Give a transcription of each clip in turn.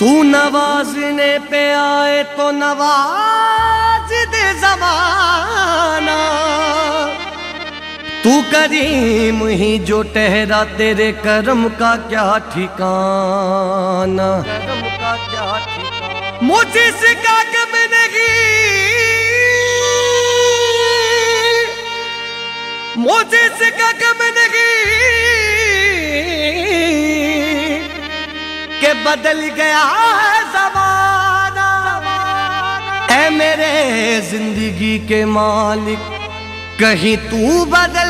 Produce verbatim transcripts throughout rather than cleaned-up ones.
तू नवाजने पे आए तो नवाज दे ज़माना, तू करीम ही जो ठहरा तेरे करम का क्या ठिकाना। करम का क्या ठिकाना मुझे सिखा कब नहीं, मुझे सिखा कब नहीं के बदल गया है ज़माना। ऐ मेरे जिंदगी के मालिक कहीं तू बदल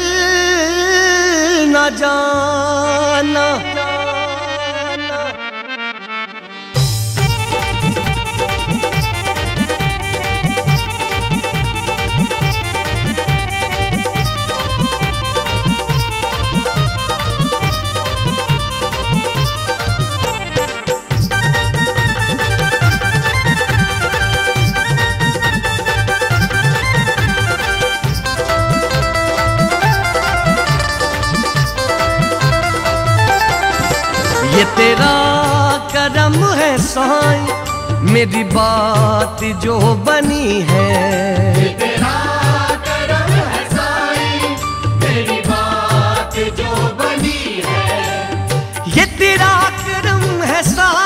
न जाना। ये तेरा करम है साईं मेरी बात जो बनी है। ये तेरा करम है साईं मेरी बात जो बनी है। ये तेरा करम है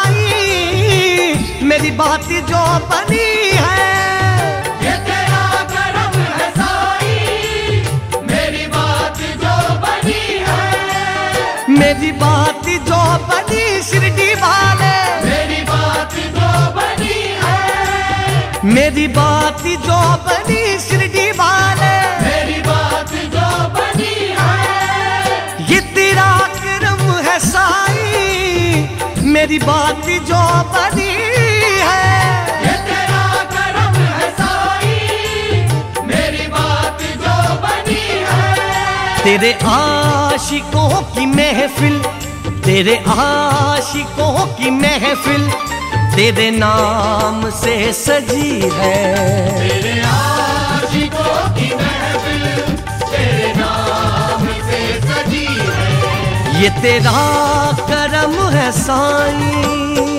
साईं मेरी बात जो बनी है। ये तेरा करम है साईं मेरी बात जो बनी है। मेरी बात जो बनी शिरडी वाले, मेरी बात जो बनी है। मेरी बात जो बनी शिरडी वाले, मेरी बात जो बनी है। ये तेरा करम है साईं मेरी बात जो बनी है। ये तेरा करम है साईं मेरी बात जो बनी है। तेरे आशिकों की महफिल, तेरे आशिकों की महफिल तेरे नाम से सजी है। तेरे आशिकों की महफिल तेरे नाम से सजी है। ये तेरा करम है साईं।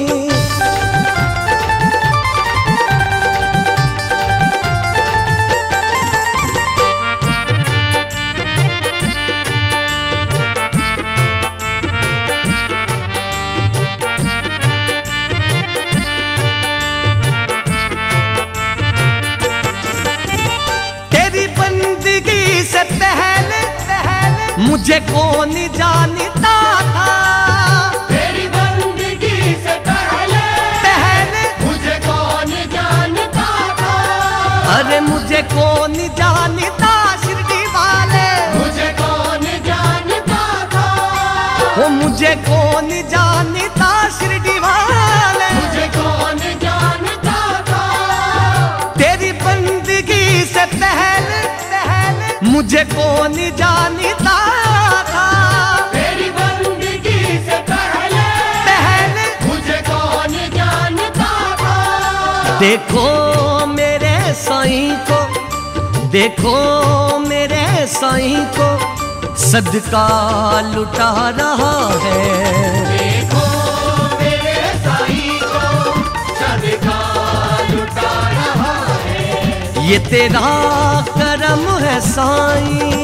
पहले पहले मुझे कौन जानता था। तेरी बंदगी से पहले पहले मुझे कौन जानता था। अरे मुझे कौन जानता शिरडी वाले, मुझे कौन जानता था। वो मुझे कौन जानता शिरडी वाले, मुझे कौन जानता था। तेरी बंदगी से पहले मुझे कौन जानता था। तेरी बंदगी से पहले पहले मुझे कौन जानता था। देखो मेरे साईं को, देखो मेरे साईं को सदका लुटा रहा है। देखो मेरे साईं को सदका लुटा रहा है। ये तेरा करम है साईं।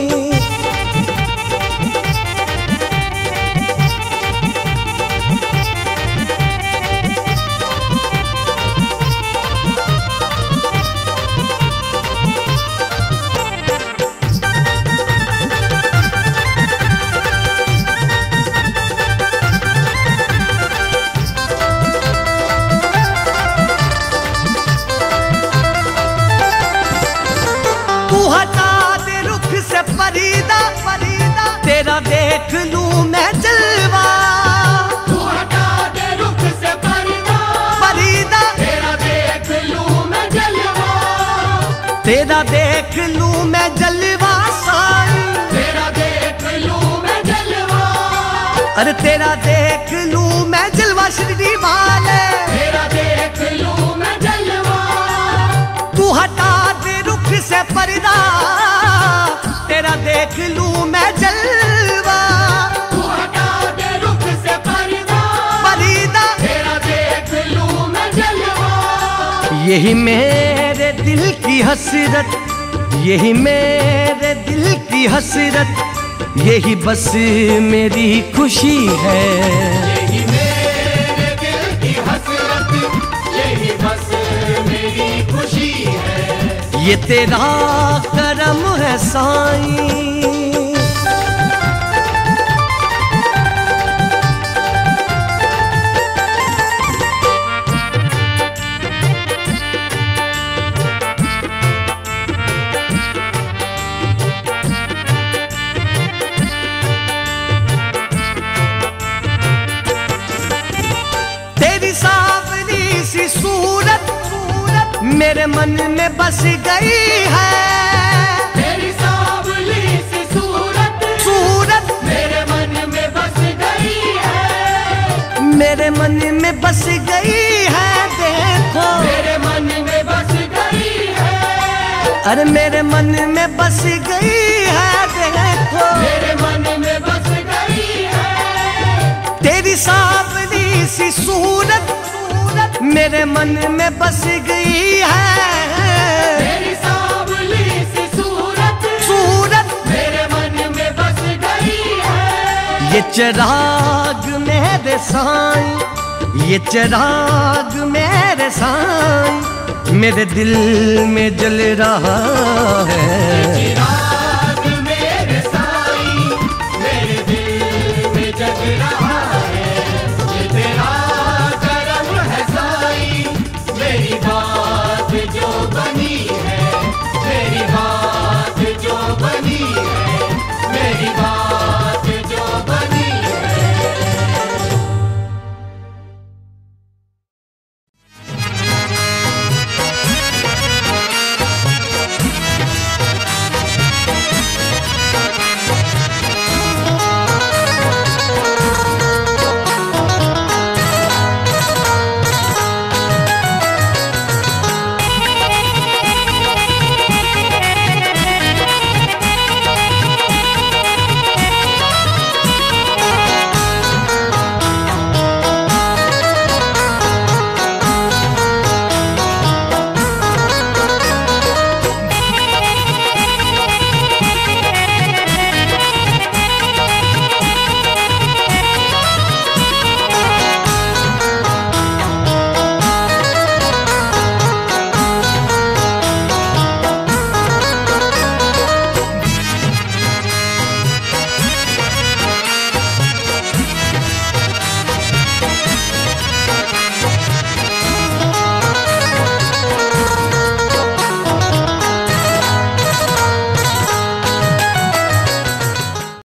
फरीदा फरीदा तेरा देख लूं मैं जलवा। तू हटा दे रुख से फरीदा फरीदा तेरा देख लूं मैं जलवा। तेरा देख लूं मैं जलवा साईं, तेरा देख लूं मैं जलवा। अरे तेरा देख लूं मैं जलवा शिरडी वाले, तेरा देख लूं मैं जलवा। तू हटा दे रुख से पर्दा तेरा देख लूं मैं जलवा। तू हटा दे रुख से पर्दा फरीदा तेरा यही मेरे दिल की हसरत, यही मेरे दिल की हसरत, यही बस मेरी खुशी है। यही मेरे दिल की हसरत, यही बस मेरी खुशी है। ये तेरा करम है साईं, सावरी सी सूरत, सूरत मेरे मन में बस गई है। तेरी सावरी सी सूरत, सूरत मेरे मन में बस गई है। मेरे मन में बस गई है, देखो मेरे मन में बस गई है। अरे मेरे मन में बस गई है, देखो मेरे मन में बस गई है। तेरी सावरी सी सूरत, सूरत मेरे मन में बस गई है। तेरी सावरी सी सूरत, सूरत मेरे मन में बस गई है। ये चिराग मेरे साईं, ये चिराग मेरे साईं, मेरे दिल में जल रहा है।